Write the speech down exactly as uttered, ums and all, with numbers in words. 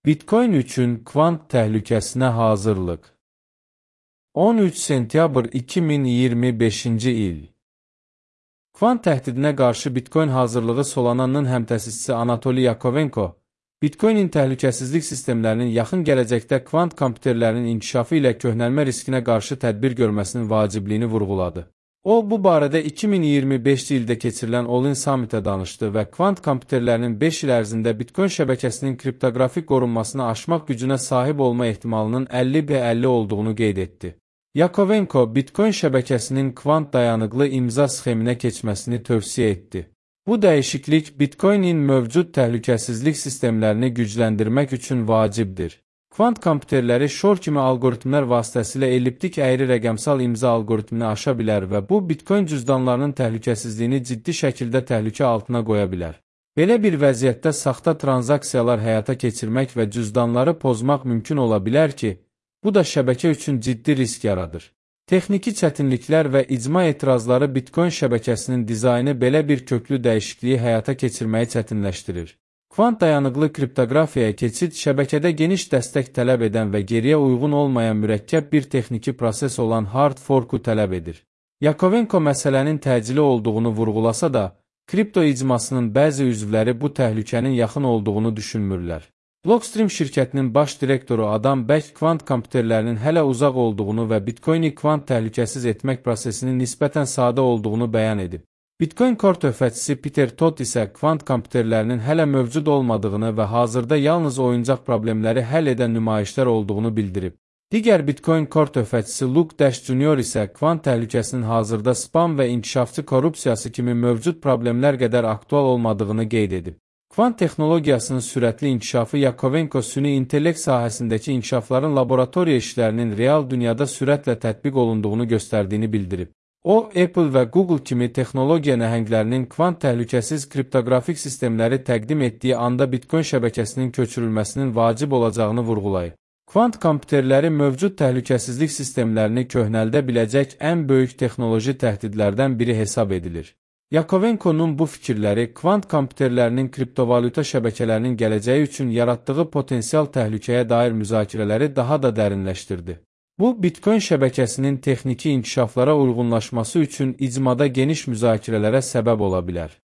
Bitcoin üçün kvant təhlükəsinə hazırlıq. on üç sentyabr iki min iyirmi beşinci il. Kvant təhdidinə qarşı Bitcoin hazırlığı Solana'nın həmtəsisçisi Anatoly Yakovenko, Bitcoinin təhlükəsizlik sistemlərinin yaxın gələcəkdə kvant kompüterlərinin inkişafı ilə köhnəlmə riskinə qarşı tədbir görməsinin vacibliyini vurğuladı. O, bu barədə iki min iyirmi beşinci ildə keçirilən All-in Summit'ə danışdı və kvant kompüterlərinin beş il ərzində Bitcoin şəbəkəsinin kriptoqrafik qorunmasını aşmaq gücünə sahib olma ehtimalının əlli bə əlli olduğunu qeyd etdi. Yakovenko, Bitcoin şəbəkəsinin kvant dayanıqlı imza sxeminə keçməsini tövsiyə etdi. Bu dəyişiklik Bitcoinin mövcud təhlükəsizlik sistemlərini gücləndirmək üçün vacibdir. Kvant kompüterləri Shor kimi algoritmlər vasitəsilə elliptik əyri rəqəmsal imza algoritmini aşa bilər və bu Bitcoin cüzdanlarının təhlükəsizliyini ciddi şəkildə təhlükə altına qoya bilər. Belə bir vəziyyətdə saxta tranzaksiyalar həyata keçirmək və cüzdanları pozmaq mümkün ola bilər ki, bu da şəbəkə üçün ciddi risk yaradır. Texniki çətinliklər və icma etirazları Bitcoin şəbəkəsinin dizaynı belə bir köklü dəyişikliyi həyata keçirməyi çətinləşdirir. Kvant dayanıqlı kriptoqrafiyaya keçid şəbəkədə geniş dəstək tələb edən və geriyə uyğun olmayan mürəkkəb bir texniki proses olan hard fork-u tələb edir. Yakovenko məsələnin təcili olduğunu vurğulasa da, kripto icmasının bəzi üzvləri bu təhlükənin yaxın olduğunu düşünmürlər. Blockstream şirkətinin baş direktoru Adam Beck kvant kompüterlərinin hələ uzaq olduğunu və Bitcoini kvant təhlükəsiz etmək prosesinin nisbətən sadə olduğunu bəyan edib. Bitcoin Core töhfəçisi Peter Todd isə kvant kompüterlərinin hələ mövcud olmadığını və hazırda yalnız oyuncaq problemləri həll edən nümayişlər olduğunu bildirib. Digər Bitcoin Core töhfəçisi Luke Dash Junior isə kvant təhlükəsinin hazırda spam və inkişafçı korrupsiyası kimi mövcud problemlər qədər aktual olmadığını qeyd edib. Kvant texnologiyasının sürətli inkişafı Yakovenko süni intellekt sahəsindəki inkişafların laboratoriya işlərinin real dünyada sürətlə tətbiq olunduğunu göstərdiyini bildirib. O, Apple və Google kimi texnologiya nəhənglərinin kvant təhlükəsiz kriptoqrafik sistemləri təqdim etdiyi anda Bitcoin şəbəkəsinin köçürülməsinin vacib olacağını vurğulayıb. Kvant kompüterləri mövcud təhlükəsizlik sistemlərini köhnəldə biləcək ən böyük texnoloji təhdidlərdən biri hesab edilir. Yakovenko'nun bu fikirləri kvant kompüterlərinin kriptovalyuta şəbəkələrinin gələcəyi üçün yaratdığı potensial təhlükəyə dair müzakirələri daha da dərinləşdirdi. Bu, Bitcoin şəbəkəsinin texniki inkişaflara uyğunlaşması üçün icmada geniş müzakirələrə səbəb ola bilər.